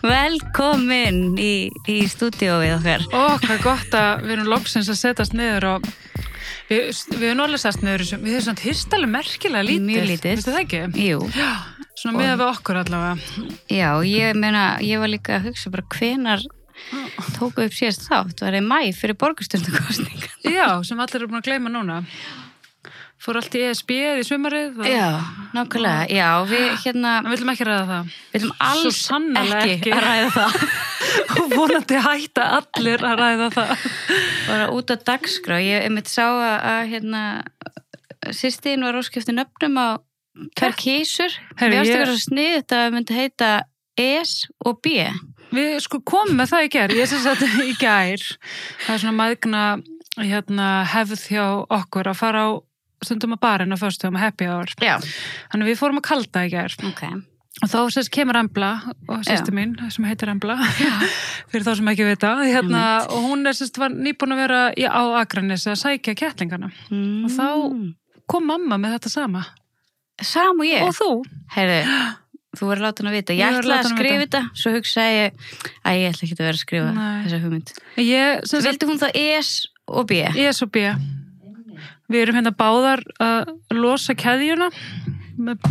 Velkomin í stúdíóið okkar. Hvað gott að við erum loksins að setjast niður og við erum alveg sest niður við erum svona hýrstalega merkilega lítið. Mjög lítið. Veistu það ekki? Jú. Já, svona með við okkur allavega. Já, ég meina, ég var líka að hugsa bara hvenar tóku upp síðast þátt, var í maí fyrir borgarstjórnarkosningar. Já, sem allir eru búin að gleyma núna. Fór allt í ESB-ið í sumarið. Já, nákvæmlega. Já, við En við viljum ekki ræða það. Við viljum alls Svo sannarlega ekki að ræða það. Og vonandi hætta allir að ræða það. Bara út á dagskrá. Ég einmitt sá að systín var óskipti nöfnum á tvær kísur. Mér varst eitthvað svo sniðugt að myndi heita S og B. Við komum með það í gær. Ég sem sagt í gær. Það svona mæðgna hefð hjá okkur að fara á stundum að barinn á föstudögum að happy hour. Já. Þannig við fórum að kalda í gær. Ok. Og þá kemur Embla og systir mín sem heitir Embla fyrir þá sem ekki vita og hún var nýbúin að vera á Akranesi að sækja kettlingana og þá kom mamma með þetta sama. Sam og ég? Og þú? Heyrðu, þú verður látin að vita. Ég ætlaði að skrifa þetta, svo hugsaði ég ég ætla ekki að vera að skrifa þessa hugmynd. Vildi hún það ES og B? ES og B. Við erum hérna báðar að losa keðjuna með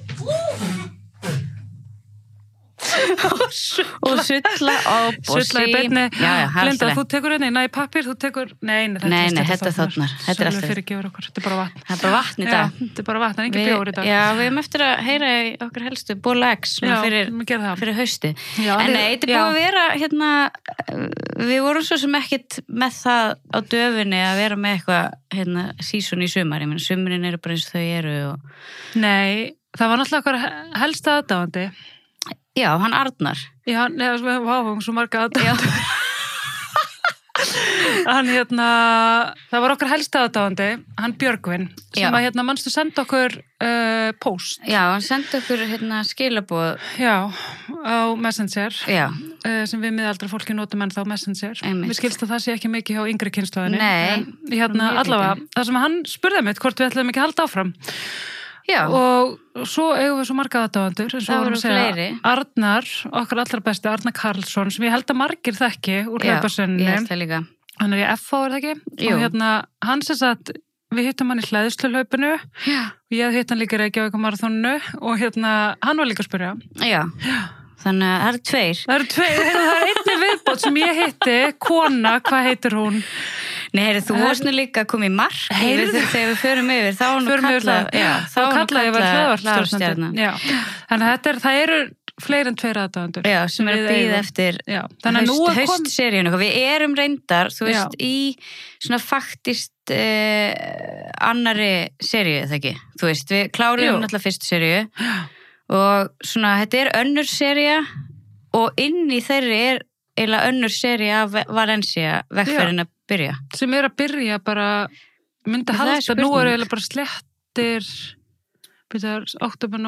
og sulla og sulla í beinni. Linda, þú tekur hérna í pappír, þú tekur nei, þetta þarna. Þetta er alltaf þetta er bara vatn. Það er bara vatn í dag. Þetta er bara vatn, engin bjór í dag. Já, við erum eftir að heyra í okkar helstu bola X fyrir hausti. En nei, þetta er búið að vera við vorum svo sem ekkit með það á döfunni að vera með eitthvað season í sumar. Ég meina, sumrin eru bara eins og þau eru Nei, það var náttúrulega okkar helsta aðdáandi. Já, hann Arnar. Já, svo marga aðdáandi. Hann það var okkar helsta aðdáandi, hann Björgvin, sem að manstu senda okkur post. Já, hann sendi okkur skilaboð. Já, á Messenger. Já. Sem við miðaldra fólki notum ennþá Messenger. Einmitt. Við skilst að það sé ekki mikið hjá yngri kynslóðinni. Nei. Allavega, það sem hann spurði mig hvort við ætlaðum ekki að halda áfram. Já. Og svo eigum við svo marga aðdáendur, eins og voru fleiri. Arnar, okkar allra besti, Arnar Karlsson, sem ég held að margir þekki úr hlaupasönninni. Já, ég held það líka. Hann er í FH, er það ekki? Jú. Og hann að við hittum hann í hlæðsluhlaupinu og ég hitt hann líka í Reykjavík á maraþoninu og hann var líka að spyrja. Já. Þannig að það eru tveir. Það er einni viðbót sem ég hitti, kona, hvað heitir hún? Nei, þú varst nú líka að koma í mark þegar við förum yfir, þá kallaði ég var hlaðvarpstjörna. Þannig að það eru fleiri en tveir aðdáendur. Já, sem eru að bíða eftir haustseríun. Við erum reyndar, þú veist, í svona faktist annari seríu, það ekki? Þú veist, við klárum náttúrulega fyrstu seríu og svona, þetta er önnur sería og inn í þeirri er eiginlega önnur sería af Valencia vegferðin að byrja. Sem er að byrja bara, myndi halda, nú er eiginlega bara slettir, oktober,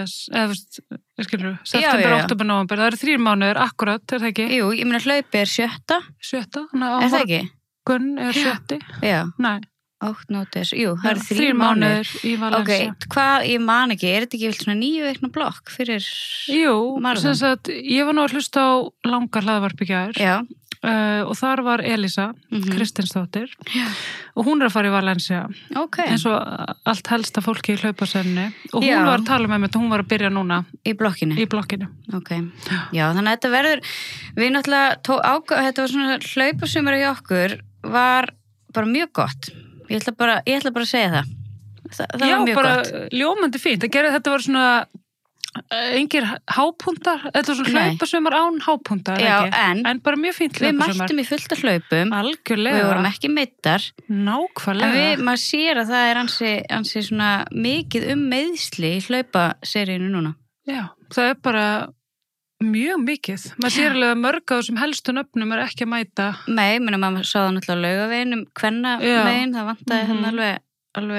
september, oktober, november, það eru 3 mánuðir, akkurat, er það ekki? Jú, ég meina hlaupi er 7. Er það ekki? Gunn er 7. Já. Nei. 8 nótis, jú, það eru 3 mánuðir í Valencia. Ok, hvað, ég man ekki, er þetta ekki vilt svona 9 vikna blokk fyrir marathon? Jú, ég var nú að hlusta á langa hlaðvarp í gær. Já. Og þar var Elísa, Kristinsdóttir, og hún er að fara í Valencia. Ok. Eins og allt helsta fólki í hlaupasenni. Og hún var að tala með mig, hún var að byrja núna. Í blokkinu? Í blokkinu. Ok. Já, þannig að þetta verður, við náttúrulega þetta var svona hlaupasumar í okkur, var bara mjög gott. Ég ætla bara að segja það. Það var mjög gott. Já, bara ljómandi fínt. Þetta var svona engir hápuntar, þetta var svona hlaupasumar án hápuntar, en bara mjög fínt hlaupasumar. Við mættum í fullt af hlaupum. Algjörlega. Við vorum ekki meittar. Nákvæmlega. En maður sér að það er ansi svona mikið meiðsli í hlaupaseríinu núna. Já, það er bara mjög mikið. Maður sér alveg að mörg á þessum helstu nöfnum er ekki að mæta. Nei, maður sá það náttúrulega á Laugaveginum, Kvennavegin, það vantaði alveg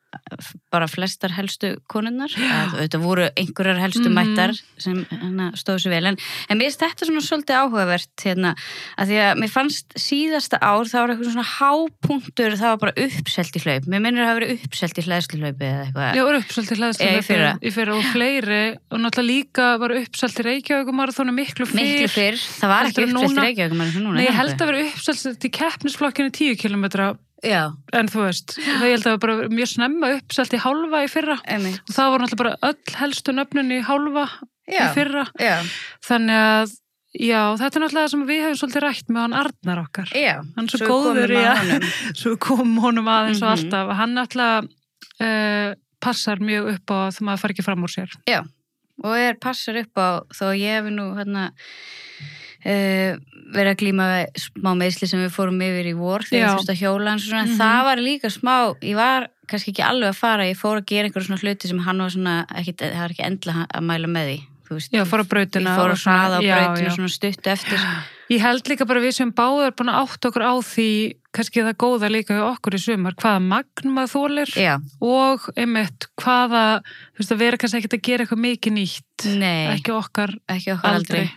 bara flestar helstu konunnar, þetta voru einhverjar helstu mættar sem stóðu sér vel, en mér finnst þetta svona svolítið áhugavert að því að mér fannst síðasta ár það var eitthvað svona hápunktur, það var bara uppselt í hlaup, mér minnir að það hafi verið uppselt í hleðsluhlaupi eða eitthvað. Já, var uppselt í hleðsluhlaupi í fyrra og fleiri og náttúrulega líka var uppselt í Reykjavíkumaraþonu miklu fyrr. Það var ekki uppselt í Reykjavíkumaraþonu núna. Nei, ég held að vera uppselt í keppnisflokkinu 10 kilometra. Já. En þú veist, það ég held að það var bara mjög snemma uppselt í hálfa í fyrra og það var náttúrulega bara öll helstu nöfnin í hálfa í fyrra. Já. Þannig að, já, þetta náttúrulega sem við hefum svolítið rætt með hann Arnar okkar. Já. Hann er svo góður í að, svo komum honum aðeins og alltaf. Hann náttúrulega passar mjög upp á það maður fari ekki fram úr sér. Já, og passar upp á, þó ég hef nú verið að glíma smá meðsli sem við fórum yfir í vor þegar ég þurfti að hjóla hans og svona, það var líka smá, ég var kannski ekki alveg að fara, ég fór að gera einhverjum svona hluti sem hann var svona, það var ekki endla að mæla með því, þú veist. Já, fór á brautina. Ég fór að hraða á brautinu svona stutt eftir. Ég held líka bara við sem báðar búin að átta okkur á því, kannski það góða líka hjá okkur í sumar, hvaða magn maður þolir og einmitt hvaða, þú veist, að vera kannski ekkert að gera eitthvað mikið nýtt. Nei. Ekki okkar aldrei.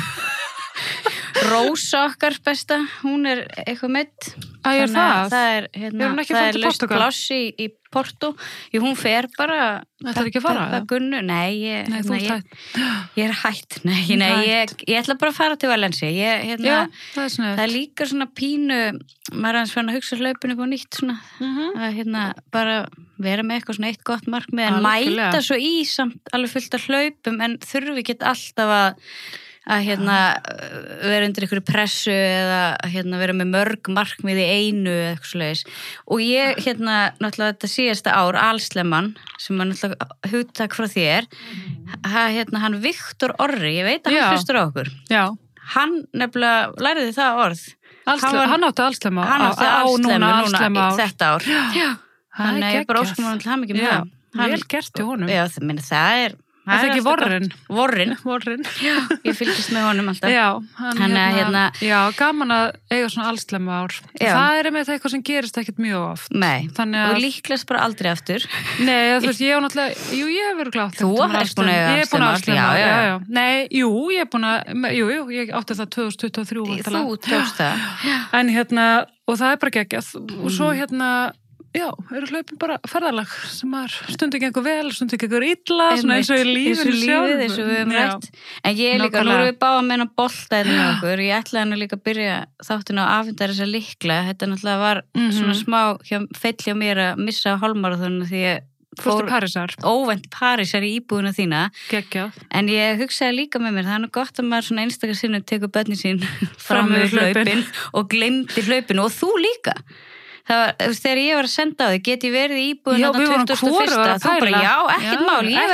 Rósa okkar besta, hún eitthvað meidd. Það er laust pláss í Porto. Jú, hún fer bara Þetta ekki að fara? Gunnu, nei, ég er hætt. Ég ætla bara að fara til Valensi. Það er líka svona pínu, maður aðeins fann að hugsa hlaupinu upp á nýtt svona, að bara vera með eitthvað svona eitt gott markmið en mæta svo í samt alveg fullt af hlaupum en þurfi ekki alltaf að vera undir einhverju pressu eða vera með mörg markmið í einu eða eitthvað svoleiðis. Og ég náttúrulega þetta síðasta ár, Alsleman, sem var náttúrulega hugtak frá þér, hann Viktor Orri, ég veit að hann hlustar á okkur. Já. Hann nefnilega læriði það orð. Hann átti Alslema núna þetta ár. Já. Hann bara óskum hann til hann ekki með það. Vel gert í honum. Já, það Það er ekki Vorrin. Já, ég fylgist með honum alltaf. Já, já, gaman að eiga svona Alslema ár. Já. Það með eitthvað sem gerist ekkert mjög oft. Nei, og líklegast bara aldrei aftur. Nei, þú veist, ég hef náttúrulega, ég hef verið glátt. Þú ert búin að eiga Alslema. Já. Nei, ég hef búin að, ég átti það 2023. Þú tókst það. En og það bara geggjað. Og svo já, hlaupin bara ferðalag sem stundum gengur vel, stundum gengur illa, svona eins og í lífinu sjálf. Eins og við höfum rætt. En ég líka, nú erum við báða með hennar boltaðið með okkur, ég ætlaði nú líka að byrja þáttinu á afhendar þessa lykla, þetta náttúrulega var svona smá feill hjá mér að missa hálfmaraþonu því ég fór óvænt Parísar í íbúðuna þína. Geggjað. En ég hugsaði líka með mér, það nú gott að maður svona einstakar sinnum tekur börnin sín fram með hlaupin og gleymdi hlaupinu og þú líka. Það var, þegar ég var að senda á þig, get ég verið í íbúðin á 21. Þú bara, já, ekkert mál, ég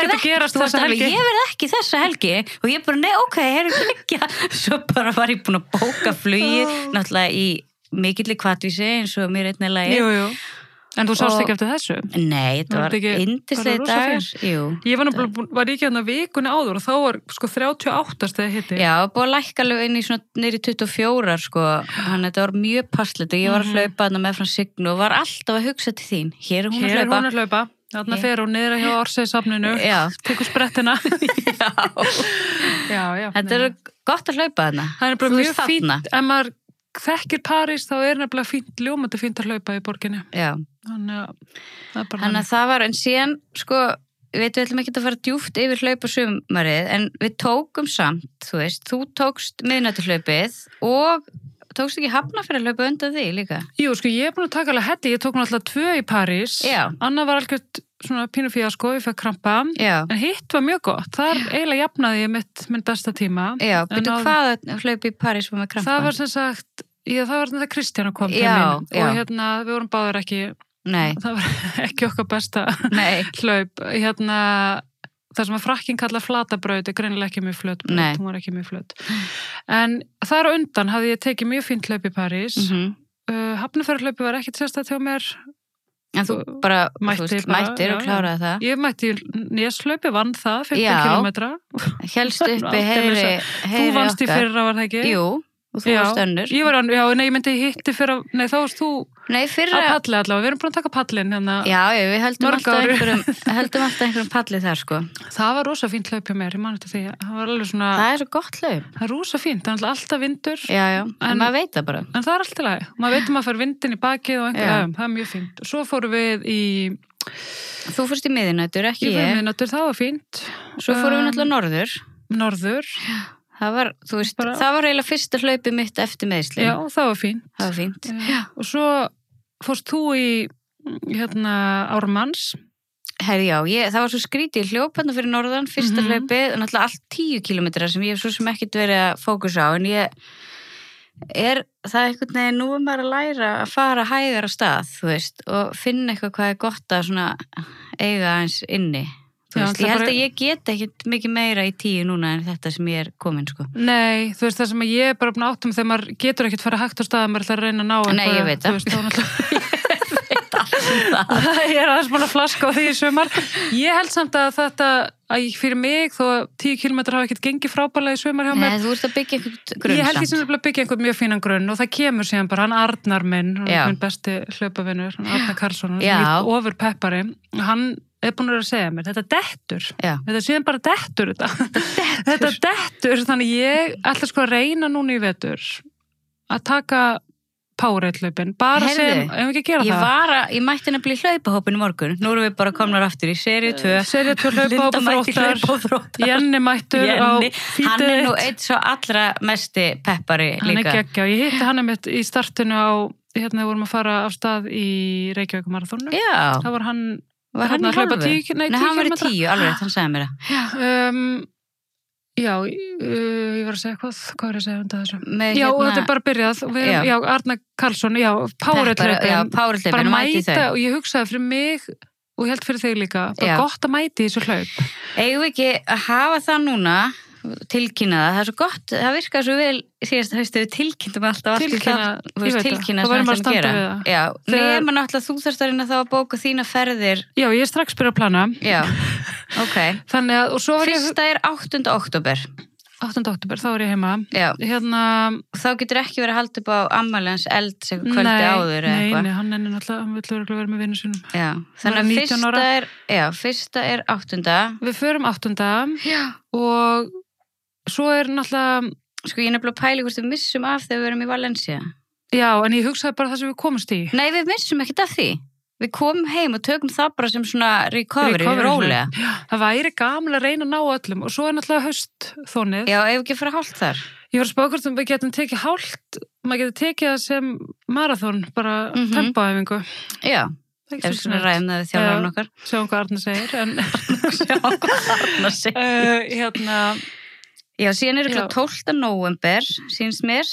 verð ekki þessa helgi og ég bara, nei, ok, ekki svo bara var ég búin að bóka flugi náttúrulega í mikilli kvatvísi eins og mér einnig lagi. Jú. En þú sást ekki eftir þessu? Nei, þetta var yndislega dagar. Ég var ekki vikunni áður og þá var 38 þegar hitti. Já, búið að lækka alveg inn í niður í 24 þannig þetta var mjög passlet og ég var að hlaupa með frá Signu og var alltaf að hugsa til þín. Hér er hún að hlaupa. Þarna fer hún niður hjá Orsay-safninu, tekur sprettina. Já. Þetta er gott að hlaupa þarna. Það bara mjög fínt, ef maður þekkir París þá nefnilega fínt, ljómandi fínt að hlaupa í borginni. Já. Þannig að það var, en síðan, við ætlum ekki að fara djúpt yfir hlaupasumarið, en við tókum samt, þú veist, þú tókst miðnættuhlaupið og tókst ekki Hafnarfjarðarhlaupa undan því líka? Jú, ég er búin að taka alveg helli, ég tók náttúrulega 2 í París, annað var algjört svona pínu fíasko, ég fekk krampa, en hitt var mjög gott, þar eiginlega jafnaði ég minn besta tíma. Já, byrju hvaða hlaup í París var með krampa? Það var sem sagt, það var þetta Kristjana kom til mín og við vorum báðir ekki, það var ekki okkar besta hlaup, það sem að frakkin kalla flatabraut greinilega ekki mjög flöt, hún var ekki mjög flöt. En þar á undan hafði ég tekið mjög fínt hlaup í París, Hafnarfjarðarhlaupi var ekkert sérstætt hjá mér. En þú bara mættir og kláraði það? Ég mætti Neshlaupi, vann það, 15 kilometra. Hélst uppi, heyri Þú vannst í fyrra, var það ekki? Jú, og þú varst önnur. Ég myndi hitti fyrir, þá varst þú að palli allavega, við erum búin að taka pallin hérna. Já, við höldum alltaf einhverjum palli þar, sko. Það var rosa fínt hlaup hjá mér, ég man þetta því, það var alveg svona... Það svo gott hlaup. Það rosa fínt, það alltaf vindur. Já, en maður veit það bara. En það alltaf lagi, maður veit maður fær vindin í bakið og einhverjum, það mjög fínt. Og svo fórum við í... Þú fórst í miðnættur, ekki ég. Í miðnættur, það var fínt. Svo fórum við náttúrulega norður. Það var, þú veist, það var eiginlega fyrsta hlaupið mitt eftir meiðsli. Já, það var fínt. Það var fínt. Já. Og svo fórst þú í, Ármanns. Herri, það var svo skrítið hljóp hérna fyrir norðan, fyrsta hlaupið, náttúrulega allt 10 kilometrar sem ég hef svo sem ekkert verið að fókusa á, en það einhvern veginn, nú maður að læra að fara hægar á stað, þú veist, og finna eitthvað hvað gott að svona eiga eins inni. Ég held að ég get ekkert mikið meira í 10 núna en þetta sem ég komin, sko. Nei, þú veist, það sem ég bara búin áttum þegar maður getur ekkert fara hægt á stað, maður ætlar að reyna að ná eitthvað. Nei, ég veit það. Ég veit allt það. Ég aðeins búin að flaska á því í sumar. Ég held samt að þetta, að fyrir mig, þó 10 kilometrar hafa ekkert gengið frábærlega í sumar hjá mér. Nei, þú ert að byggja einhvern grunn samt. Ég held ég sem að byggja einhvern mjög fínan grunn og það kemur síðan bara, hann Arnar minn, minn besti hlaupavinur, Arnar Karlsson, ofur peppari, hann er búin að segja mér, þetta dettur. Þetta síðan bara dettur þetta dettur, þannig ég ætla sko að reyna núna í vetur að taka Powerade-hlaupin, bara sem, ef við ekki gera það. Ég mætti nefnilega í hlaupahópin í morgun, nú erum við bara komnar aftur í seríu 2. Seríu 2 hlaupahópar, Jenni mættur á fítið. Hann er nú eitt svo allra mesti peppari líka. Hann er geggjá, ég hitti hann einmitt í startinu á, við vorum að fara af stað í Reykjavík marathónu. Já. Það var hann í halvu? Nei, hann var í 10, alveg, hann sagði mér það. Ég var að segja hvað er að segja undan þessu? Þetta er bara byrjað. Arnar Karlsson, Powerade-hlaupin. Bara mæta, og ég hugsaði fyrir mig, og ég held fyrir þig líka, bara gott að mæti í þessu hlaup. Eigum við ekki að hafa það núna, tilkynna það er svo gott, það virkar svo vel síðast haustu við tilkynntum alltaf tilkynna sem það gera nema náttúrulega þú þarfst að reyna þá að bóka þína ferðir. Já, ég er strax byrjað að plana. Já, ok. Þannig að, og svo var fyrsta er 8. október. 8. október, þá er ég heima. Já. Þá getur ekki verið að halda upp á afmæliðans eld sem kvöldi áður eða eitthvað. Nei, hann er náttúrulega, hann vill vera með vinnu sínum. Já, þannig að fyrsta er 8. Við förum 8. og svo er náttúrulega... Sko ég nefnilega pæli hvort við missum af þegar við erum í Valencia. Já, en ég hugsaði bara það sem við komumst í. Nei, við missum ekkert af því. Við komum heim og tökum það bara sem svona recovery rólega. Það væri gaman að reyna að ná öllum og svo er náttúrulega haustþónið. Já, ef ekki fara hálft þar. Ég var að spá hvort við getum tekið hálft, maður getur tekið það sem marathon, bara tempoæfingu. Já. Ef svona ræðum það við þjálfarinn okkar. Sjáum hvað Arnar segir. Já, síðan er 12. nóvember, síns mér.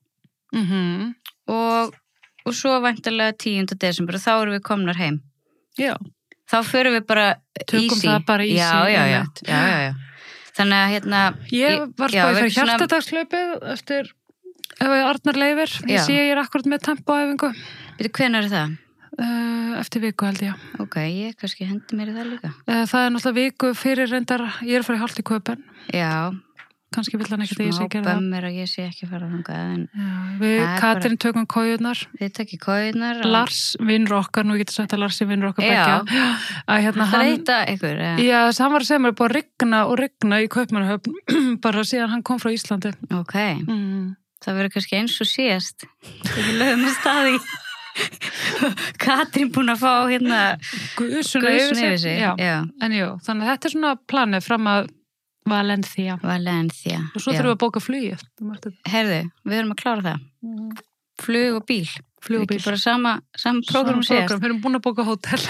Og svo væntanlega 10. desember og þá erum við komnar heim. Já. Þá förum við bara tökum það bara easy. Já. Þannig að ég var spáð fyrir hjartadagslaupið eftir Arnar leifir. Ég sé ég er akkurat með tempoæfingu. Hvenær er það? Eftir viku held ég. Ok, ég kannski hendi mér í það líka. Það er náttúrulega viku fyrir reyndar, ég er að fara í Holt í Köpen. Já. Kannski vill hann ekkert að ég sé gera það. Smá bömmir að ég sé ekki fara þangað. Við Katrín tökum kójurnar. Við tökum kójurnar. Lars, vinnur okkar, nú getur sagt að Lars er vinnur okkar beggja. Það reyta ykkur. Já, hann var að segja mér búið að rigna í Kaupmannahöfn bara síðan hann kom frá Íslandi. Ok, það verður kannski eins og síðast. Við lögum að staði Katrín búin að fá guðsun yfir sig. En jú, þannig að þetta er svona planið fram að Valencia. Og svo þurfum við að bóka flugið. Herðu, við höfum að klára það. Flug og bíl. Bara sama prógram síðast. Við erum búin að bóka hótel.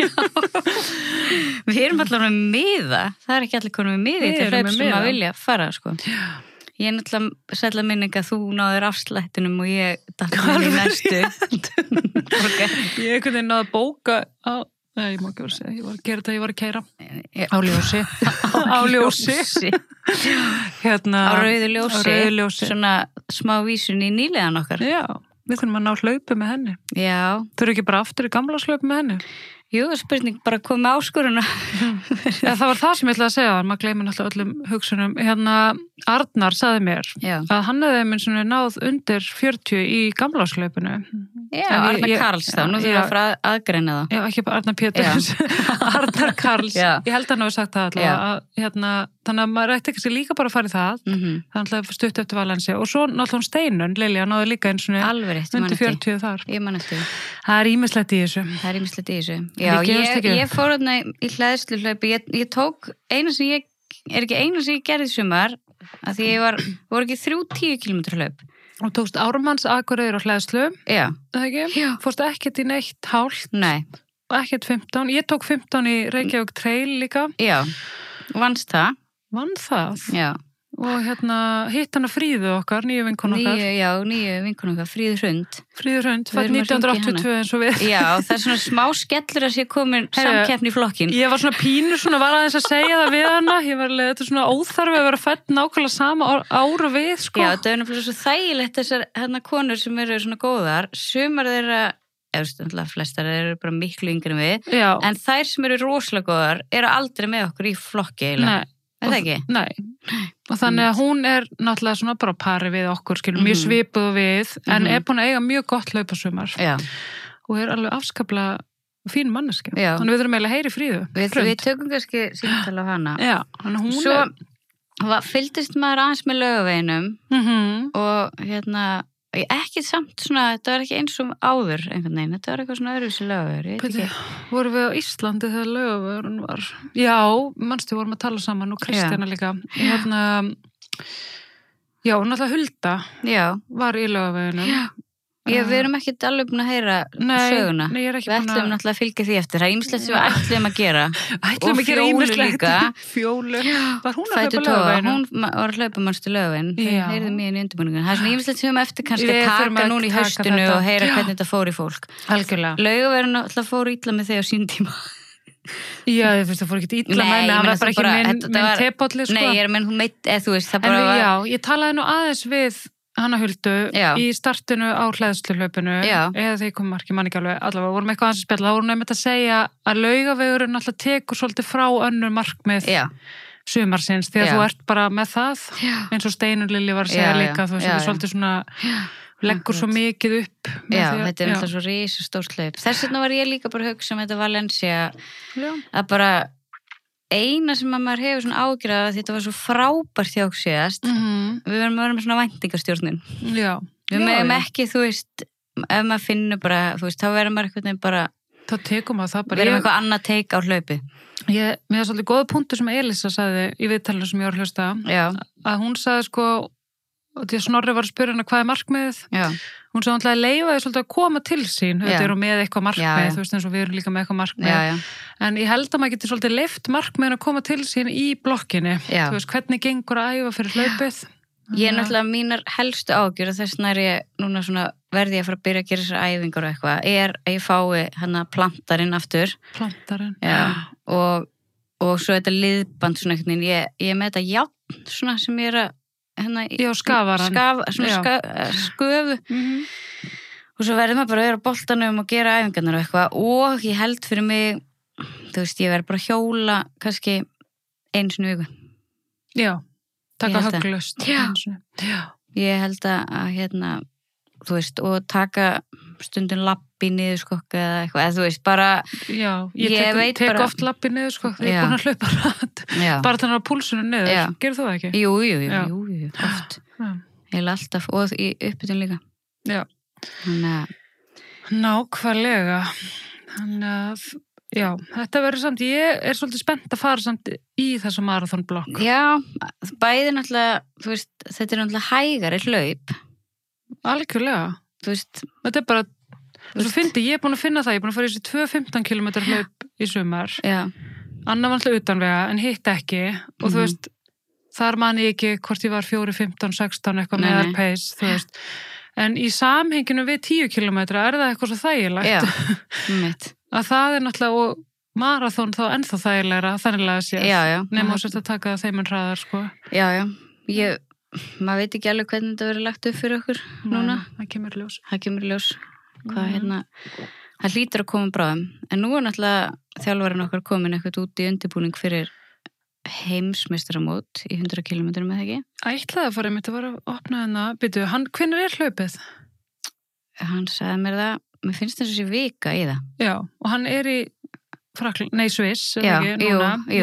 Við erum allavega með miða. Það er ekki allir konum með miði til hlaup sem að vilja fara, sko. Ég er náttúrulega sætla minning að þú náður afslættinum og ég dætti í næstu. Ég einhvern veginn náði að bóka á... Nei, ég má ekki vera að segja, ég var að gera þetta, ég var að keyra á ljósi. Á ljósi. Á rauðu ljósi. Svona smá vísun í nýlegan okkar. Já, við þurfum að ná hlaupu með henni. Já. Þurfum ekki bara aftur í gamla hlaupu með henni? Jú, spurning bara komið áskoruna. Ja, það var það sem ég ætlaði að segja, maður gleymir náttúrulega öllum hugsunum. Arnar sagði mér að hann hefði minn svona náð undir 40 í gamláslaupinu. Já, Arnar Karls þá, nú þurfum við að fara aðgreina það. Já, ekki bara Arnar Péturs, Arnar Karls. Ég held að hann hefði sagt það allavega, þannig að maður ætti ekki líka bara að fara í það, þannig að stutt eftir Valencia og svo náttúrulega Steinun, Lilja, náði líka eins og undir 40 þar. Ég man eftir. Það er ýmislegt í þessu. Já, ég fór þarna í hleðsluhlaupi, ég tók eina sem ég gerði sumar, að því voru ekki 3 10 km hlaup. Og tókst Ármanns Akureyri á hleðslu, það ekki? Já. Fórstu ekkert í neitt hálft? Nei. Og ekkert 15, ég tók 15 í Reykjavík Trail líka. Já, vannst það? Vann það? Já. Og hitt hana Fríðu okkar, nýju vinkonu okkar. Nýju vinkonu okkar, Fríðu Hrund. Fríðu Hrund, fætt 1982 eins og við. Já, það er svona smá skellur að sé komin samkeppni í flokkin. Ég var svona pínu, var aðeins að segja það við hana. Ég var alveg, þetta er svona óþarfi að vera fætt nákvæmlega sama ára við, sko. Já, það er náttúrulega svo þægilegt þessar konur sem eru svona góðar. Sumar þeirra, flestar eru bara miklu yngri en við. Já. En þær sem eru rosalega góðar eru aldrei með okkur í flokki, eiginlega. Er það ekki? Nei, og þannig að hún er náttúrulega svona bara pari við okkur, mjög svipuð við, en er búin að eiga mjög gott hlaupasumar og er alveg afskaplega fín manneski. Þannig við þurfum eiginlega að heyri Fríðu. Við tökum kannski símtal á hana. Já, þannig hún Svo fylgdist maður aðeins með Laugaveginum og ekki samt svona, þetta var ekki eins og áður einhvern veginn, þetta var eitthvað svona öðruvísi Laugavegur. Vorum við á Íslandi þegar Laugavegurinn var? Já, manstu, vorum að tala saman og Kristjana líka. Já, náttúrulega Hulda var í Laugaveginum. Já. Við erum ekki alveg búin að heyra söguna. Nei, ég er ekki búin Við ætlum náttúrulega að fylgja því eftir. Það er ýmislegt sem við ætlum að gera. Ætlum að gera ýmislegt. Fjólu. Var hún að hlaupa Laugaveginu? Hún var að hlaupa mannstu Laugavegin. Við heyrðum í henni undirbúningun. Það er svona ýmislegt sem við eftir kannski að taka núna í haustinu og heyra hvernig þetta fór í fólk. Algjörlega. Laugavegin náttúrulega fór illa með þig á sín tíma. Já, ég finnst það fór ekki illa með mig, hann var bara ekki minn tepolli, sko. Nei, ég er menn hún meitt, eða þú veist, það bara var... Já, ég talaði nú aðeins við Hanna Huldu í startinu á hleðsluhlaupinu eða þegar ég kom marki mann ekki alveg, allavega vorum eitthvað aðeins að spjalla, þá vorum nefnt að segja að Laugavegurinn alltaf tekur svolítið frá önnur markmið sumarsins, því að þú ert bara með það eins og Steinun Lilji var að segja líka, þú veist, þetta er svolítið svona leggur svo mikið upp. Já, þetta er alltaf svo risastórt hlaup. Þess vegna var ég líka bara að hugsa um þetta Valencia að bara eina sem að maður hefur svona ágjörð að þetta var svo frábært hjá okkur síðast við verðum með svona væntingastjórnin við meðum ekki, þú veist ef maður finnur bara, þú veist, þá verður maður eitthvað bara, þá tekum maður það bara verðum eitthvað annað teik á hlaupi. Mér er svolítið góða punktur sem Elisa sagði í viðtalinu sem ég var að hlusta að hún sagði sko, og því að Snorri var að spyrja hana hvað er markmiðið hún sagði alltaf að leyfa því svolítið að koma til sín þetta eru með eitthvað markmið, þú veist, eins og við erum líka með eitthvað markmið, en ég held að maður getur svolítið leyft markmiðin að koma til sín í blokkinni, þú veist, hvernig gengur að æfa fyrir hlaupið. Ég er náttúrulega mínar helstu ágjör og þess vegna er ég núna svona verði ég að fara að byrja að gera þessar æfingar og eitthvað, er að ég fái hana plantarinn aftur. Plantarinn. Og svo þetta liðband svona einhvern veginn, ég er með þetta járn svona sem ég er að skafaran. Sköfu. Og svo verður maður bara að vera á boltanum og gera æfingarnar og eitthvað og ég held fyrir mig, þú veist, ég verður bara að hjóla kannski einu sinni viku. Já. Taka högglust. Ég held að þú veist, og taka stundum lappi niðurskokk eða eitthvað, eða þú veist, bara ég tek oft lappi niðurskokk þegar ég er búin að hlaupa rætt bara þannig að púlsunum niður, gerðu þú það ekki? Jú, oft heila alltaf, og í uppbytun líka Nákvæmlega þannig að já, þetta verður samt, ég er svolítið spennt að fara samt í þessu marathonblokk. Já, bæði náttúrulega, þú veist, þetta er náttúrulega hægari hlaup. Algjörlega. Þú veist. Þetta er bara, þú fyndi, ég er búin að finna það, ég er búin að fara í þessi 2-15 km hlaup í sumar. Já. Annar var alltaf utanvega, en hitt ekki, og þú veist, þar man ég ekki hvort ég var 4, 15, 16, eitthvað meðal pace, þú veist. En í samhenginu við 10 km er það eitthvað svo þægilegt. Já, að það er náttúrulega, og marathon þá ennþá þægilegra, þannig að sé nema að setja að taka þeim en hraðar, sko. Já, maður veit ekki alveg hvernig þetta verður lagt upp fyrir okkur núna. Það kemur ljós. Hvað Það hlýtur að koma bráðum, en nú náttúrulega þjálfarinn okkar komin eitthvað út í undirbúning fyrir heimsmeistaramót í 100 km með það ekki? Ætlaði að fara einmitt að vera að opna byrju, hvenær hlaupið? Hann sagði mér það, mér finnst þess að sé vika í það. Já, og hann í Sviss, ekki, núna, í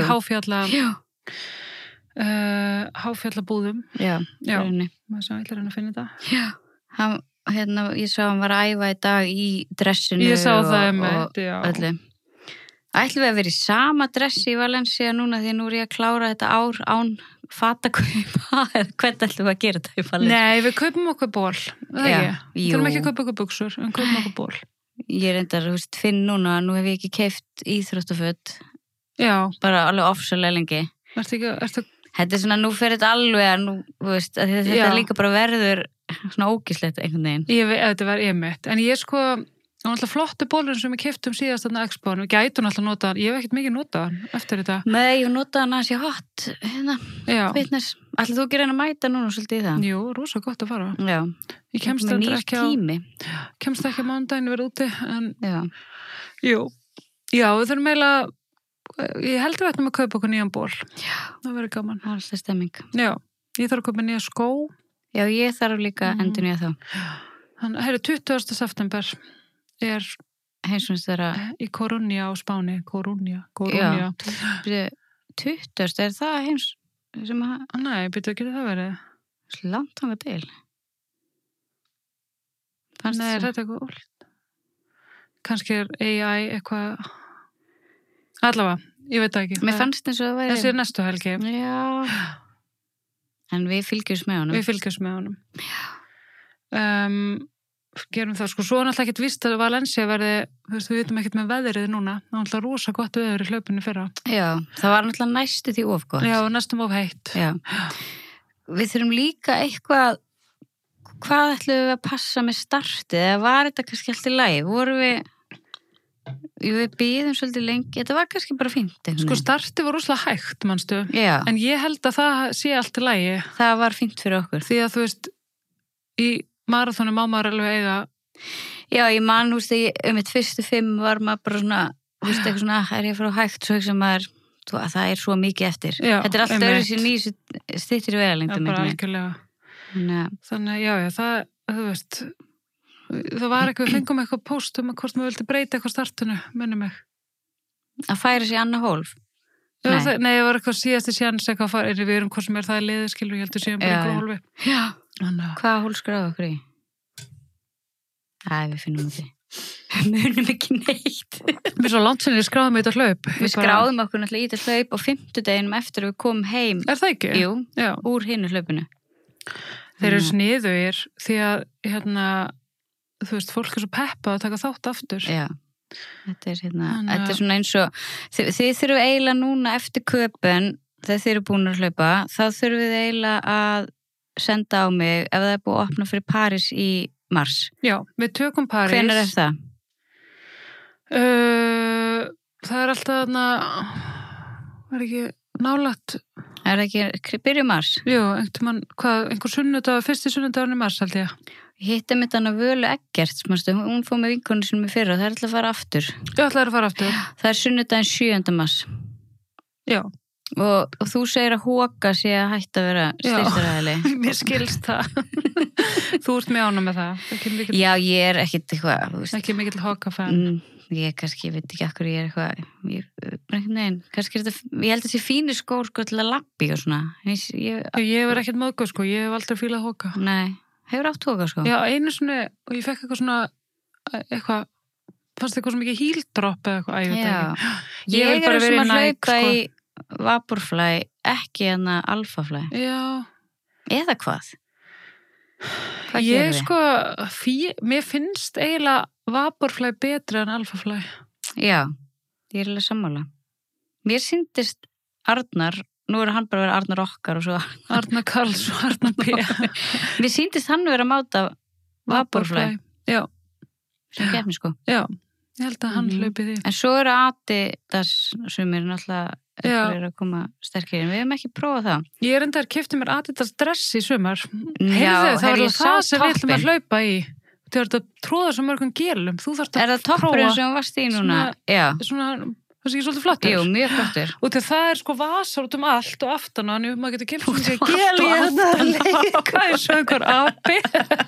Háfjallabúðum. Já, maður sá ætlar hann að finna þetta. Já, hann ég sá hann var að æfa í dag í dressinu ég sá það og öllu. Ætlum við að vera í sama dressi í Valencia núna því nú ég að klára þetta ár án fatakaupa eða hvernig ætlum við að gera þetta í Valencia? Nei, við kaupum okkur ból. Við þurfum ekki að kaupa okkur buxur, en kaupum okkur ból. Ég reyndar, finn núna, nú hef ég ekki keypt íþróttaföt. Já. Bara alveg ofsalega lengi. Þetta svona, nú fer þetta alveg að þetta líka bara verður svona ógislegt einhvern veginn. Þetta var mitt. En ég það var alltaf flottu bólurinn sem ég keyptum síðast þarna Expo-n. Við gætum alltaf nota hann. Ég hef ekkert mikið notað hann eftir þetta. Nei, ég notaði hann að sé hot fitness. Ætli þú ekki reyna að mæta núna svolítið í það? Jú, rosa gott að fara. Já. Ég kemst ekki á mánudaginn verið úti, en jú. Já, við þurfum eiginlega ég held við ætlum að kaupa okkur nýjan ból. Já. Það verður gaman. Það er alltaf stemming. Já, ég þarf að kaupa nýja skó. Já, ég þarf líka endurnýja þá. Þannig, 20. september heimsmeistara í Coruña á Spáni. Coruña. Já, 20. Er það heims sem að... Nei, byrju ekki það verið. Langt hanga til. Nei, þetta eitthvað úrlt. Kannski AI eitthvað... Allavega, ég veit það ekki. Mér fannst eins og það væri... Þessi næstu helgi. Já. En við fylgjumst með honum. Já. Gerum það, svo er náttúrulega ekkert víst að Valencia verði, við vitum ekkert með veðrið núna. Það var náttúrulega rosa gott veður í hlaupinu fyrra. Já, það var náttúrulega næstu því of gott. Já, næstum of heitt. Já. Við þurfum líka eitthvað, hvað ætlum við að passa með startið? Eða var þetta kannski allt í lagi? Vorum við bíðum svolítið lengi, þetta var kannski bara fínt. Startið var rosalega hægt, manstu. Já. En ég held að það sé allt í lagi. Það var fínt fyrir okkur. Því að þú veist, í marathónu má maður alveg eiga. Já, ég man, mitt fyrstu 5 var maður bara svona, eitthvað svona, er ég frá hægt, svo sem maður, það er svo mikið eftir. Já, þetta er alltaf öðru sér nýju stýttir í vegalengdum. Já, bara algjörlega. Þannig, já, það, þú veist, það var eitthvað, við fengum eitthvað póst hvort maður vildi breyta eitthvað startinu, minnum mig. Að færa sér annað hólf? Nei, það var eitthvað síðasti sjans eitthvað, við erum hvað sem það liðið, skilur, ég heldur síðan bara eitthvað hólfi. Já. Hvaða hól skráðu okkur í? Við finnum út því. Við munum ekki neitt. Mér svo langt sinni skráðum við þetta hlaup. Við skráðum okkur náttúrulega í þetta hlaup á 50 eftir við komum heim. Er það ekki? Jú, úr hinu hlaupinu. Þeir eru sniðugir því að þú veist, fólk er svo peppað að taka þátt aftur. Já. Þetta er svona eins og þið þurfum eiginlega núna eftir köpun þegar þið eru búin að hlaupa, þá þurfum við eiginlega að senda á mig ef það er búið að opna fyrir París í mars. Já, við tökum París. Hvenær er það? Það er alltaf er ekki nálægt. Er ekki byrju mars? Jú, einhver sunnudag, fyrsti sunnudagurinn í mars held ég. Ég hitti mitt hann að Völu Eggerts, hún fór með vinkonu sinni með fyrra, það er alltaf að fara aftur. Já, það er að fara aftur. Það er sunnudaginn 7. mars. Já. Og þú segir að Hóka sé að hætta að vera styrstaræðili. Mér skilst það. Þú ert með ánum með það. Já, ég er ekkit eitthvað. Ekki mikill Hóka-fan. Ég kannski, ég veit ekki akkur ég er eitthvað. Kannski er þetta, ég held að þessi fínir skór til að lappi og svona. Ég hefur ekkert móðgóð sko, ég hef aldrei fílað Hóka. Nei, hefur átt Hóka sko? Já, einu svona, og ég fekk eitthvað svona, eitthvað, fannst eitthvað svo mikið híldropp eða eitthvað, ég veit ekki. Ég er bara verið næg sko. Vaporfly, ekki Alphafly. Já. Eða hvað? Hvað gerir þið? Sko, mér finnst eiginlega Vaporfly betri en Alphafly. Já, ég er alveg sammála. Mér syndist Arnar, nú er hann bara verið Arnar okkar og svo Arnar Karls og Arnar P. Mér syndist hann verið að máta Vaporfly. Já. Sem gefni sko. Já, ég held að hann hlaupi því. En svo eru Adidas sem er náttúrulega er að koma sterkir en við hefum ekki prófað það. Ég er enda að keypti mér Adidas dress í sumar. Heyrðu, það var það sem við ætlum að hlaupa í. þú ert að tróða svo mörgum gelum, þú þarft að prófa. Er það toppurinn sem þú varst í núna? Já. Svona, það sé ekki svolítið flottur. Jú, mjög flottur. Og það sko vasar út allt og aftan og þannig maður getur kemst um sig gel í þetta leika eins og einhver api.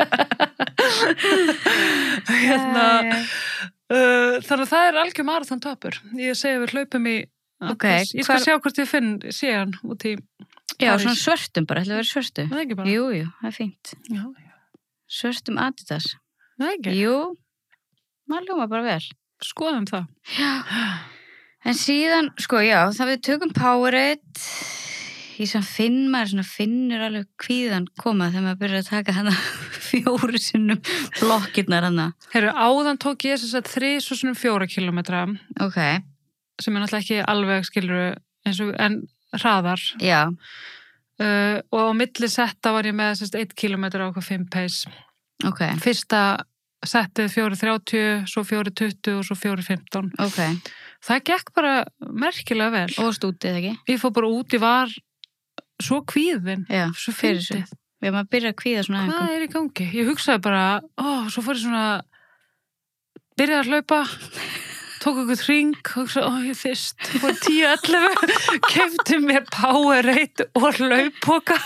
Þannig að það algjör marathon toppur. Ég segi við hlaupum í ég skal sjá hvort ég sé hann út í Já, svona svörtum bara, ætla að vera svörtu. Það ekki bara? Jú, það fínt. Já. Svörtum Adidas. Það ekki? Jú, maður ljóma bara vel. Skoðum það. Já. En síðan, sko, já, það við tökum Powerade, ég sem maður finnur alveg kvíðan koma þegar maður byrjar að taka hana 4 sinnum blokkirnar hana. Herru, áðan tók ég þess að 3,4 kilometra. Ok. Sem náttúrulega ekki alveg skilur eins og, en hraðar. Já. Og á milli setta var ég með 1 kilometra á 5 pace. Ok. Fyrsta settið 4,30, svo 4,20 og svo 4,15. Ok. Það gekk bara merkilega vel. Og stútið ekki? Ég fór bara út, ég var svo kvíðin. Já, svo fyndið. Við maður byrja að kvíða svona eitthvað. Hvað í gangi? Ég hugsaði bara, svo fór ég svona, byrjaði að hlaupa, tók eitthvað hring, hugsaði, ég þyrst, fór 10-11, kefti mér Powerade og hlauppoka.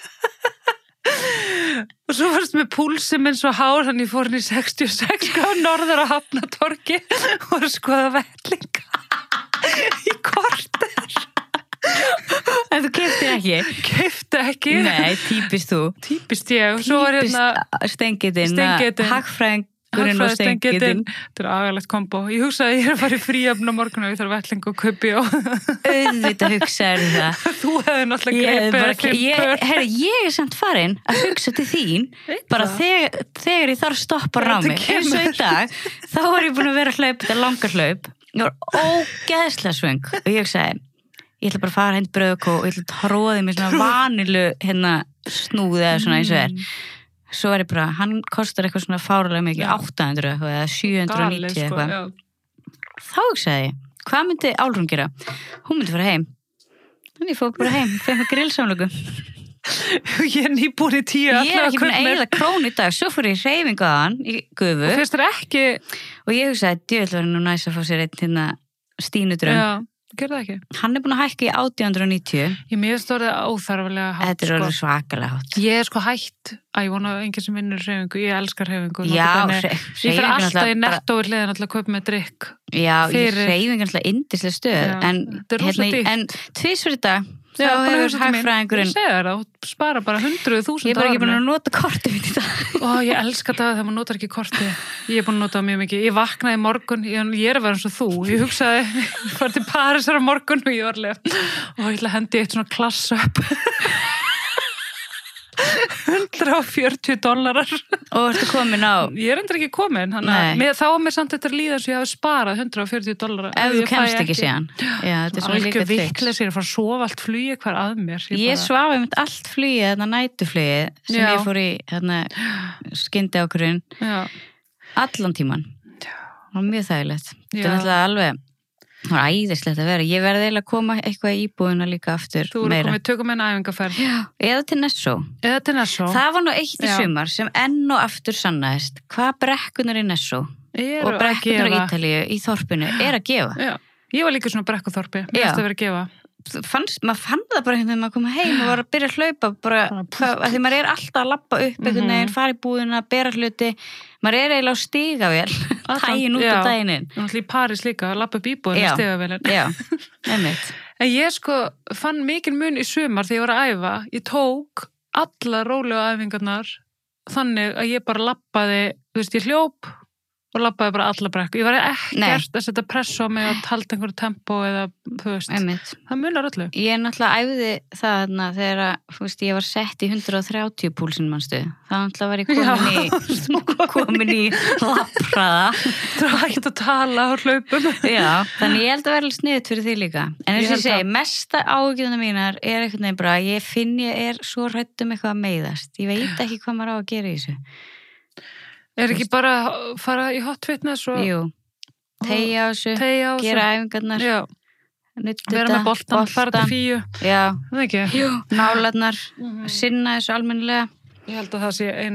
Og svo varst með púlsi minn svo hár, þannig ég fór hann í 66 gráð norður á Hafnatorgi og var að skoða vellinga í korter. En þú keyptir ekki? Keypti ekki. Nei, típist þú. Típist ég. Típist stengitinn, hagfræðingurinn og stengitinn. Þetta agalegt kombo. Ég hugsaði að ég að fara í fríöfn á morgun og ég þarf velling og kaupi og... Auðvitað hugsaður það. Þú hefði náttúrulega greipið. Ég samt farin að hugsa til þín bara þegar ég þarf að stoppa rámi. Eins og í dag, þá var ég búin að vera að hlaupa þetta langar hlaup. Ég var ógeðslega svöng og ég hugsaði ég ætla bara að fara hendur brauðkó og ég ætla að tróði mig svona vanilu snúði eða svona eins og svo var ég bara, hann kostar eitthvað svona fárulega mikið, 800 eitthvað eða 790 eitthvað. Þá hugsaði ég, hvað myndi Álrún gera? Hún myndi fara heim. Þannig ég fór bara heim, fengi grillsamlöku. Ég nýbúin í 10 Ég ekki búin að eyða krón í dag, svo fór ég hreyfingu á hann í gufu. Og fyrst ekki... Og ég hugsaði, djöfull var nú næs að fá sér einn Stínudröm. Já. Gerðu það ekki? Hann búin að hækka í 1890. Ég mér stóði óþarflega hátt. Þetta orðið svakalega hátt. Ég sko hætt að ég vona enginn sem vinnur hreyfingu. Ég elskar hreyfingu. Já, ég fyrir alltaf í nettói hliðin að kaupa með drikk. Já, hreyfingu alltaf indislega stöð. En tvisvar í dag þá hefur hagfræðingurinn ég segja það, spara bara 100.000 ég er bara ekki búin að nota kortið mitt í dag ég elska það þegar maður notar ekki kortið ég er búin að nota það mjög mikið, ég vaknaði í morgun ég er að vera eins og þú, ég hugsaði ég var til Parísar á morgun og ég var alveg ég ætla að hendi eitt svona klass upp $140 og ertu komin á ég er endur ekki komin þá var mér samt þetta líða eins og ég hafi sparað $140 ef þú kemst ekki síðan já, þetta er svona líka vikleis, ég er að fara að sofa allt flugi hver að mér ég svafa um allt flugi, þetta nætuflugi sem ég fór í skyndi ákvörðun allan tíman það var mjög þægilegt þetta er náttúrulega alveg það var æðislegt að vera, ég verði eiginlega að koma eitthvað í íbúðuna líka aftur þú eru komið tökum einn æfingarferð eða til Nessó það var nú eitt í sumar sem enn og aftur sannaðist hvað brekkunar í Nessó og brekkunar í Ítalíu í þorpinu er að gefa ég var líka svona brekkuþorpi mér finnst að vera að gefa maður fann það bara þegar maður kom heim og var að byrja að hlaupa bara, því maður er alltaf að lappa upp einhvern veginn, fara í búðina, bera hluti maður er eiginlega á stigavél tægin út á daginn í París líka, að lappa upp íbúðina á stigavélin en ég sko fann mikil mun í sumar þegar ég var að æfa ég tók alla rólegu æfingarnar þannig að ég bara lappaði þú veist, ég hljóp og lappaði bara alla brekku. Ég var ekkert að setja press á mig að halda einhverju tempo eða, þú veist, það munar öllu. Ég náttúrulega æfði það þarna þegar, þú veist, ég var sett í 130 púlsinn mannstu. Það náttúrulega var ég komin í lappraða. Það var ekkert að tala á hlaupum. Já, þannig ég held að vera sniðut fyrir því líka. En eins og ég segi, mesta áhyggjuna mínar er einhvern veginn bara, ég finn ég er svo hrædd eitthvað að meiðast. Ég veit ekki hvað maður á að gera í þessu. Er ekki bara að fara í hot fitness og... Jú, teygja á þessu, gera æfingarnar, vera með boltan, fara til fíu. Já, það ekki? Jú, nálarnar, sinna þessu almennilega. Ég held að það sé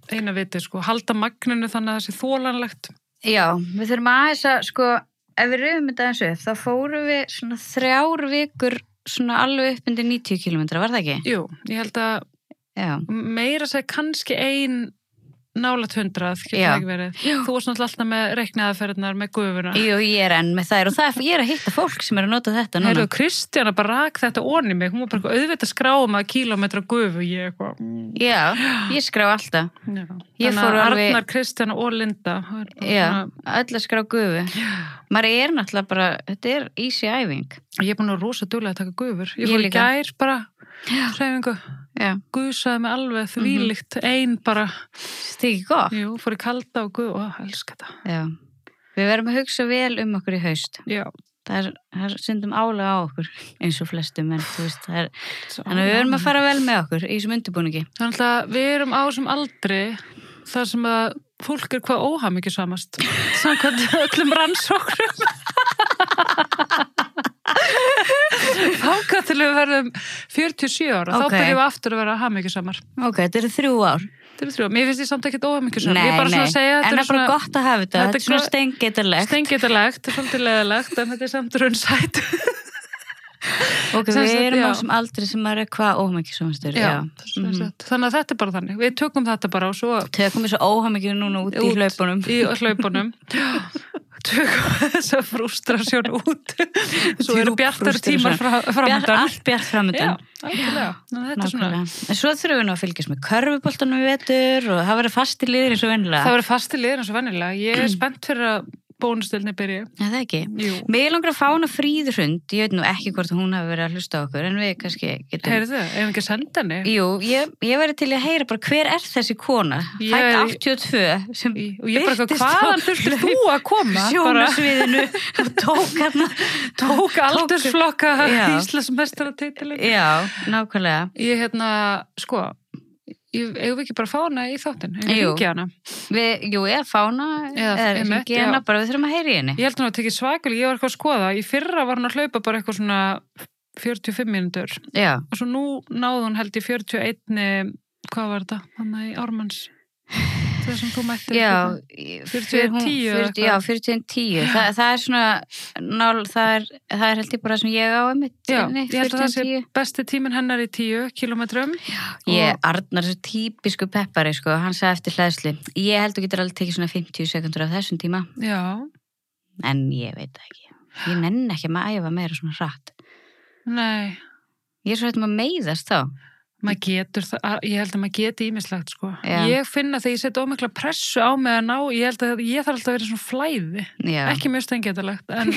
eina viti, sko, halda magninu þannig að það sé þolanlegt. Já, við þurfum aðeins að, sko, ef við rifum þetta eins upp, þá fórum við svona 3 vikur svona alveg upp undir 90 kilometra, var það ekki? Jú, ég held að meira segja kannski nálægt 100, getur það ekki verið. Þú varst náttúrulega alltaf með reiknaðaferðnar með gufuna. Jú, ég er enn með þær og ég er að hitta fólk sem er að nota þetta núna. Heyrðu, Kristjana bara rak þetta onni mig, hún var bara auðvitað skráum að kílómetra gufu, Já, ég skrá alltaf. Þannig að Arnar, Kristjana og Linda. Já, öll að skrá gufu. Maður er náttúrulega bara, þetta er easy æfing. Ég er búin að rosa duglega að taka gufur. Ég fór í gær bara, hreyfingu. Gusaði mig alveg þvílíkt ein bara. Þetta er ekki gott? Jú, fór í kalda og guð og elska þetta. Já, við verðum að hugsa vel okkur í haust. Já. Það er syndum álega á okkur, eins og flestum, en þú veist, þannig að við verðum að fara vel með okkur í þessum undirbúningi. Þannig að við erum á þessum aldri þar sem að fólk er hvað óhamingjusamast. Samkvæmt öllum rannsóknum. Þangað til við verðum 47 ára, þá byrjum við aftur að vera hamingjusamar. Ok, þetta eru 3 ár. Mér finnst ég samt ekkert óhamingjusamar. Ég er bara svona að segja, en það er bara gott að hafa þetta. Þetta er svona steingetarlegt. Steingetarlegt, þetta er svolítið leðilegt, en þetta er samt raunsætt. Ok, við erum á sem aldrei sem er hvað óhamingjusamastur. Já. Þannig að þetta er bara þannig. Við tökum þetta bara og svo... Tökum við svo óhamingju núna út í hlaupunum. Í hlaupunum. Tökum þessa frústrasjón út. Svo eru bjartar tímar framöndan. Allt bjart framöndan. Já, algjörlega. Þetta er svona. En svo þurfum við nú að fylgjast með körfuboltanum við vetur og það verður fasti liður eins og vennilega. Það verður fasti liður eins og vennilega. Ég er spennt fyrir að bónustilni byrja. Það ekki. Jú. Mig langar að fá hana Fríðu Hrund, ég veit nú ekki hvort hún hafi verið að hlusta á okkur, en við kannski getum... Heyrðu, ef ekki senda henni? Jú, ég væri til að heyra bara hver er þessi kona, fætt 82, sem og ég bara, hvaðan þurftir þú að koma? Sjónasviðinu og tók aldursflokka Íslandsmeistaratitilinn. Já, nákvæmlega. Ég eigum við ekki bara fá hana í þáttinn? Jú, ég fá hana eða hringi hana, bara við þurfum að heyra í henni. Ég held að það tekið svakalega, ég var eitthvað að skoða í fyrra var hún að hlaupa bara eitthvað svona 45 mínútur og svo nú náði hún held í 41 hvað var þetta? Þannig í Ármanns það sem þú mættir 41.10 það er svona það er held ég bara sem ég á ég held að það sé besti tíminn hennar í 10 kilometrum Arnar er svo típisku peppari sko, hann sagði eftir hlæðslu ég held að þú getur alveg tekið svona 50 sekundur af þessum tíma en ég veit það ekki ég nenni ekki að æfa meira svona hratt nei ég er svo hættum að meiðast þá maður getur það, ég held að maður geti ýmislegt sko. Ég finna þegar ég setja ómikla pressu á mig að ná, ég held að ég þarf alltaf að vera svona flæði, ekki mjög steingetarlegt en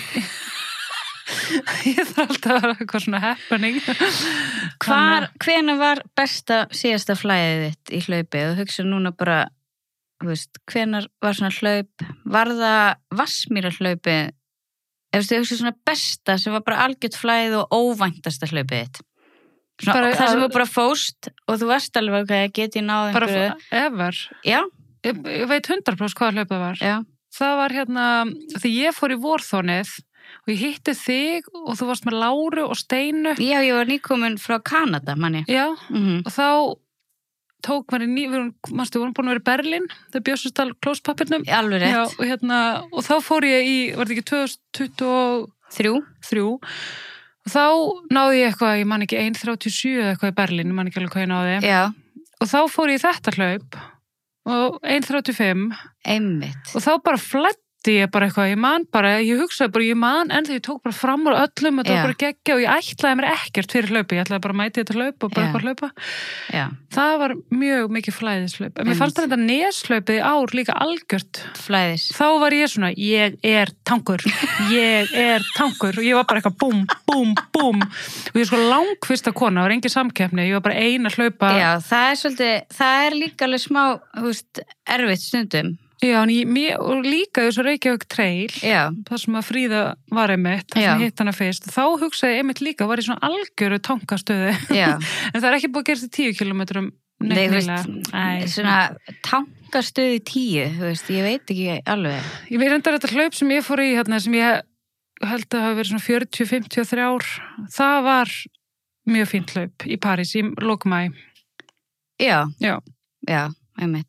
ég þarf alltaf að vera eitthvað svona happening. Hvenær var besta síðasta flæðið þitt í hlaupi og hugsa núna bara, hvenær var svona hlaup, var það Vatnsmýrarhlaupi, hugsa svona besta sem var bara algjört flæðið og óvæntasta hlaupið þitt? Svona, það sem þú bara fóst og þú varst alveg að geti náð einhverju bara ever ég veit 100% hvað hlaupað var það var því ég fór í Vorþónið og ég hitti þig og þú varst með Láru og Steinu ég var nýkomin frá Kanada manni og þá tók mér við vorum búin að vera í Berlín þegar Björsustall klóspappirnum alveg rétt og þá fór ég í, var þetta ekki 2023 og þá náði ég eitthvað, ég man ekki 1.37 eða eitthvað í Berlín, ég man ekki alveg hvað ég náði og þá fór ég þetta hlaup og 1.35 einmitt og þá bara flætti ég bara eitthvað, ég hugsaði bara, ég man en þegar ég tók bara fram úr öllum og það var bara geggja og ég ætlaði mér ekkert fyrir hlaupi, ég ætlaði bara að mæti þetta hlaup og bara eitthvað hlaupa það var mjög mikið flæðishlaup en mér fannst þetta neshlaupið í ár líka algjört flæðis þá var ég svona, ég er tankur og ég var bara eitthvað búm, búm, búm og ég er sko langfyrsta kona, það var engin samkeppni ég var bara ein að hlaupa það er líka alveg smá erfitt stundum og líka þessu Reykjavík Trail það sem að Fríða var einmitt það sem hitt hana fyrst, þá hugsaði einmitt líka var í svona algjöru tankastöði en það er ekki búið að gerast í 10 kilometrum svona tankastöði 10 ég veit ekki alveg ég veit endar þetta hlaup sem ég fór í sem ég held að hafa verið svona 40-53 ár það var mjög fínt hlaup í París í lok maí já, einmitt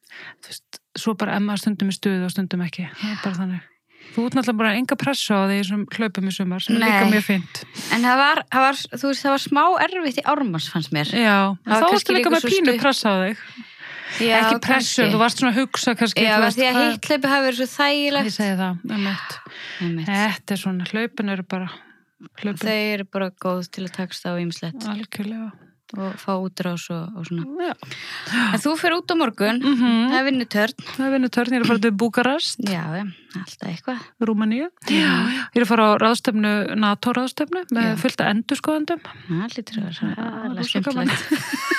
þú veist, svo bara Emma stundum í stuð og stundum ekki, það bara þannig. Þú ert náttúrulega bara enga pressa á því sem hlaupum í sumar, sem líka mjög fínt. En það var, þú veist, það var smá erfitt í Ármanns fannst mér. Já, þá varstu líka með pínu pressa á þig. Já, ekki pressu, þú varst svona að hugsa kannski. Já, því að hitthlaupi hafi verið svo þægilegt. Ég segi það, þetta er svona, hlaupin eru bara... Þau eru bara góð til að takast á ýmislegt. Algjörlega. Og fá útrás og svona. Já. En þú fer út á morgun, það er vinnutörn. Það er vinnutörn, ég er að fara til Búkarest. Já, alltaf eitthvað. Rúmeníu. Já. Ég er að fara á ráðstefnu, NATO-ráðstefnu, með fullt af endurskoðendum. Það lítur að vera alveg skemmtilegt.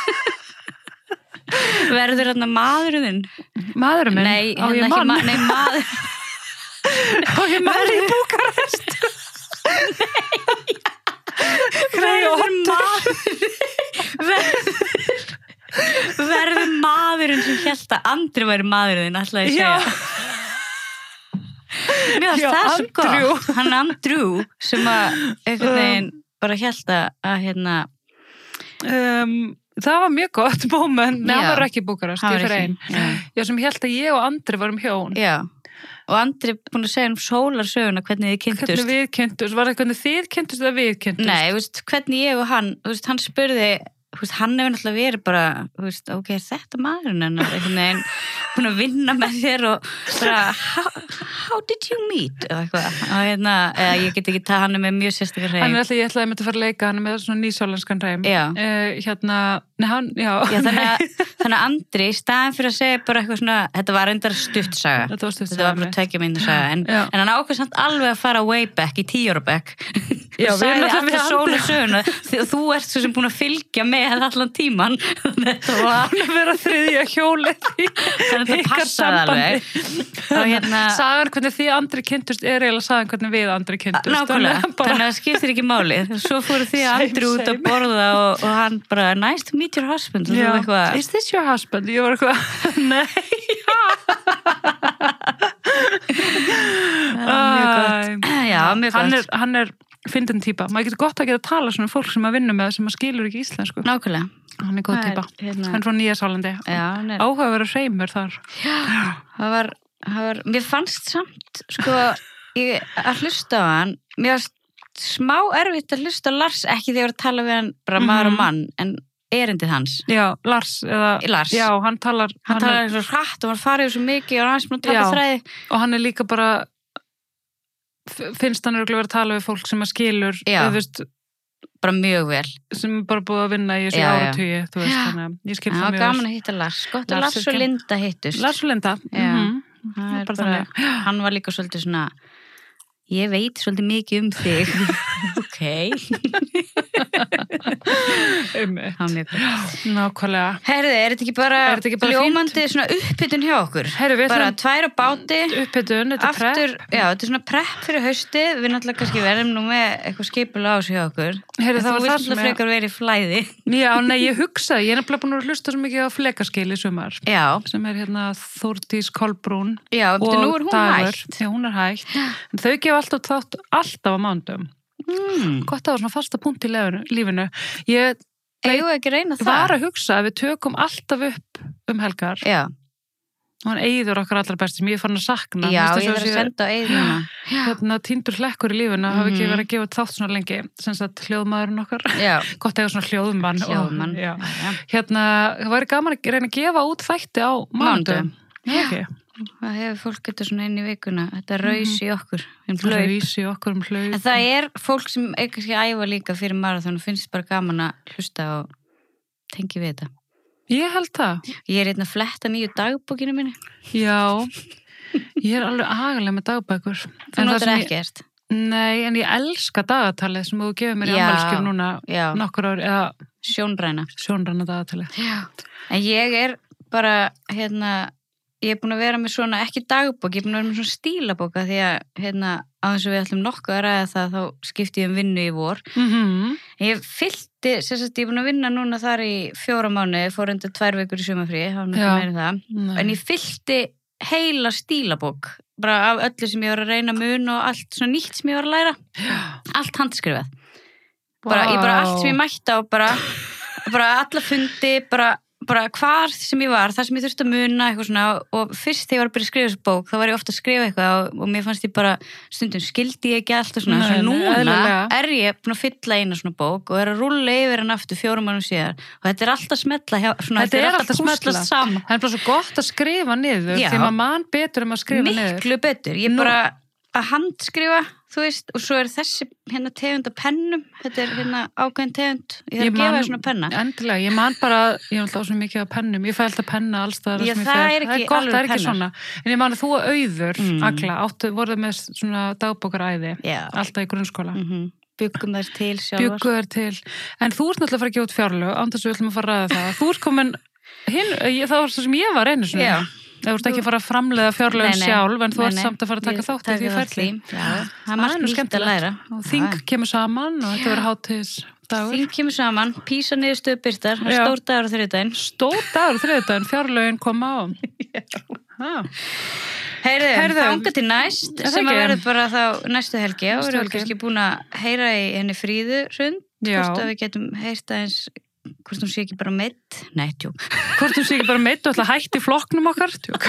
Verður þarna maðurinn þinn? Maðurinn minn? Nei, nei, maður. Á ég maður í Búkarest? Verður maðurinn sem hélt að Andri væri maðurinn, ætlaði að segja. Mér finnst það svo gott. Hann Andrew sem að einhvern veginn bara hélt að hérna það var mjög gott moment. Nei, hann var ekki í Búkarest, ég fyrir einn. Já, sem hélt að ég og Andri varum hjón. Já. Og Andri búin að segja sólarsöguna hvernig þið kynntust. Hvernig við kynntust, var það hvernig þið kynntust eða við kynntust? Nei, veist, hvernig ég og hann, veist, hann spurði, veist, hann hefur náttúrulega verið bara, veist, ok, er þetta maðurinn hennar? Einhvern veginn búin að vinna með þér og bara, how did you meet? Og eitthvað, og hérna, ég get ekki hann er með mjög sérstakar hreim. Ég ætlaði að fara að leika, hann er með svona nýsjálenskan hreim. Já. Já, þannig að Andri, í staðin fyrir að segja bara eitthvað svona, þetta var reyndar stuttsaga. Þetta var bara 2 mínútur saga, en hann ákveð samt alveg að fara way back, í 10 ára back. Já, við sagði alltaf sólarsöguna, þú ert svo sem búin að fylgja með allan tíman. Þetta var að vera 3. hjólið í þetta passaði alveg. Og hérna sagan hvernig þið Andri kynntust er eiginlega sagan hvernig við Andri kynntust. Nákvæmlega, þannig að það skiptir ekki máli. Svo fóru þið Andri út að borða og hann bara, nice to meet your husband. Is this your husband? Ég var eitthvað, nei. Já, mjög gott. Hann er fyndin típa. Maður getur gott að geta tala svona fólk sem að vinna með sem að skilur ekki íslensku. Nákvæmlega. Hann er góð típa. Hann er frá Nýja-Sjálandi. Áhugaverður hreimur þar. Það var, mér fannst samt, sko, að hlusta á hann, mér varst smá erfitt að hlusta á Lars, ekki þegar að tala við hann bara maður og mann, en erindið hans. Já, Lars. Já, hann talar svo hratt og hann farið svo mikið og hann er svona að tala þræði. Og hann er líka bara, finnst hann örugglega verið að tala við fólk sem að skilur, þú veist, bara mjög vel. Sem er bara búið að vinna í þessu áratugi, þú veist, þannig að ég skil það mjög vel. Já, gaman að hitta Lars. Gott að Lars og Linda hittust. Lars og Linda, bara, hann var líka svolítið svona, ég veit svolítið mikið þig. Ok. Nákvæmlega. Herði, er þetta ekki bara ljómandi svona upphittun hjá okkur? Bara 2 á báti. Upphittun, þetta er prepp. Já, þetta er svona prepp fyrir hausti. Við náttúrulega kannski verðum nú með eitthvað skipulega á sig hjá okkur. Herði, það var það frekar verið í flæði. Já, nei, ég hugsaði. Ég er nefnilega búin að hlusta svo mikið á flekaskil í sumar. Já. Sem er hérna Þórdís Kolbrún. Já, nú er hún hætt. Já, hún er hætt. En þau gefa alltaf á mánudum. Gott að það var svona fasta punkt í lífinu. Ég var að hugsa að við tökum alltaf upp helgar. Já. Og hann Eiður okkar allra besti sem ég er farin að sakna. Já, ég þarf að senda á Eiður. Hérna týndur hlekkur í lífinu, hafi ekki verið að gefa þátt svona lengi, sem sagt hljóðmaðurinn okkar. Já. Gott að eiga svona hljóðmann. Hérna, það væri gaman að reyna að gefa út þætti á mánudum. Já, það hefur fólk getur svona inn í vikuna, þetta raus í okkur hlaup. En það er fólk sem ekki æfa líka fyrir maraþon og finnst bara gaman að hlusta og tengi við þetta. Ég held það. Ég er að fletta nýju dagbókinu minni. Já, ég er alveg agalega með dagbækur. Þú notar ekkert? Nei, en ég elska dagatalið sem þú gefur mér í afmælisgjöf núna nokkur ár, eða sjónræna dagatalið. Já, en ég er bara, ég er búin að vera með svona, ekki dagbók, ég er búin að vera með svona stílabóka því að, á þess að við ætlum nokkuð að ræða það, þá skipti ég vinnu í vor. Ég fyllti, ég er búin að vinna núna þar í 4 mánuði, fór undir 2 vikur í sumarfríi, það var náttúrulega meira það. En ég fyllti heila stílabók, bara af öllu sem ég var að reyna mun og allt svona nýtt sem ég var að læra. Allt handskrifað. Bara allt sem ég mætti á, bara alla fundi, bara bara hvar sem ég var, það sem ég þurfti að muna eitthvað svona, og fyrst þegar ég var að byrja að skrifa þessu bók, þá var ég ofta að skrifa eitthvað og mér fannst ég bara, stundum skildi ég ekki allt og svona, svo núna er ég búin að fylla eina svona bók og er að rúlla yfir hann aftur 4 mánuðum síðar og þetta er alltaf smetla svona, þetta er alltaf púslast saman. Það er bara svo gott að skrifa niður, því maður man betur að skrifa niður. Miklu betur, ég bara að handskrifa, þú veist, og svo er þessi hérna tegund af pennum, þetta er hérna ákveðin tegund, ég þarf að gefa þér svona penna. Endilega, ég man bara, ég er alltaf svo mikið af pennum, ég fæ alltaf penna alls staðar sem ég fer. Það er ekki alveg penna. Svona. En ég man að þú og Auður, Agla, voruð með svona dagbókaræði, alltaf í grunnskóla. Byggum þess til sjálfar. Byggum þess til, en þú ert náttúrulega að fara að gefa út fjárlög, án þess að við ætlum að fara að ræða það. Þú ert komin, það var það sem ég var einu svona. Það voru ekki að fara að framleiða fjárlögin sjálf, en þú ert samt að fara að taka þátt í því ferli. Það er margt nýtt að læra. Og þing kemur saman og þetta verður hátíðisdagur. Þing kemur saman, PISA niðurstöðu birtar, það er stór dagur á þriðjudaginn. Stór dagur á þriðjudaginn, fjárlögin koma á. Heyrðu, þangað til næst, sem að verður bara þá næstu helgi, og við erum kannski búin að heyra í henni Fríðu Hrund, hvort að við getum heyrt aðeins hvort hún sé ekki bara meidd. Nei, tjók. Hvort hún sé ekki bara meidd og ætla að hætti flokknum okkar. Tjók.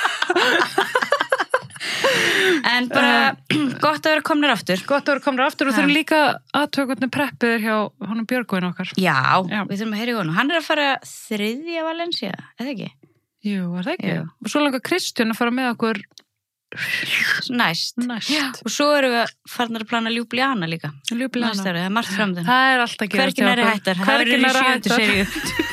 En bara gott að vera komnir aftur. Gott að vera komnir aftur og þurfum líka aðtökurnar preppiðir hjá honum Björgvin okkar. Já, við þurfum að heyra í honum. Hann er að fara 3. Valencia, eða ekki? Jú, er það ekki? Jú. Og svo langar Kristján að fara með okkur næst. Og svo erum við farnar að plana Ljúblíana líka. Ljúblíana. Það er margt framöndan. Það er alltaf að gera. Hvergi næri hættar. Það verður í 7. seríu.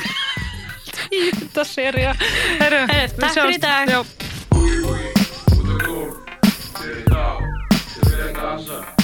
10. seríu. Takk fyrir í dag. Já.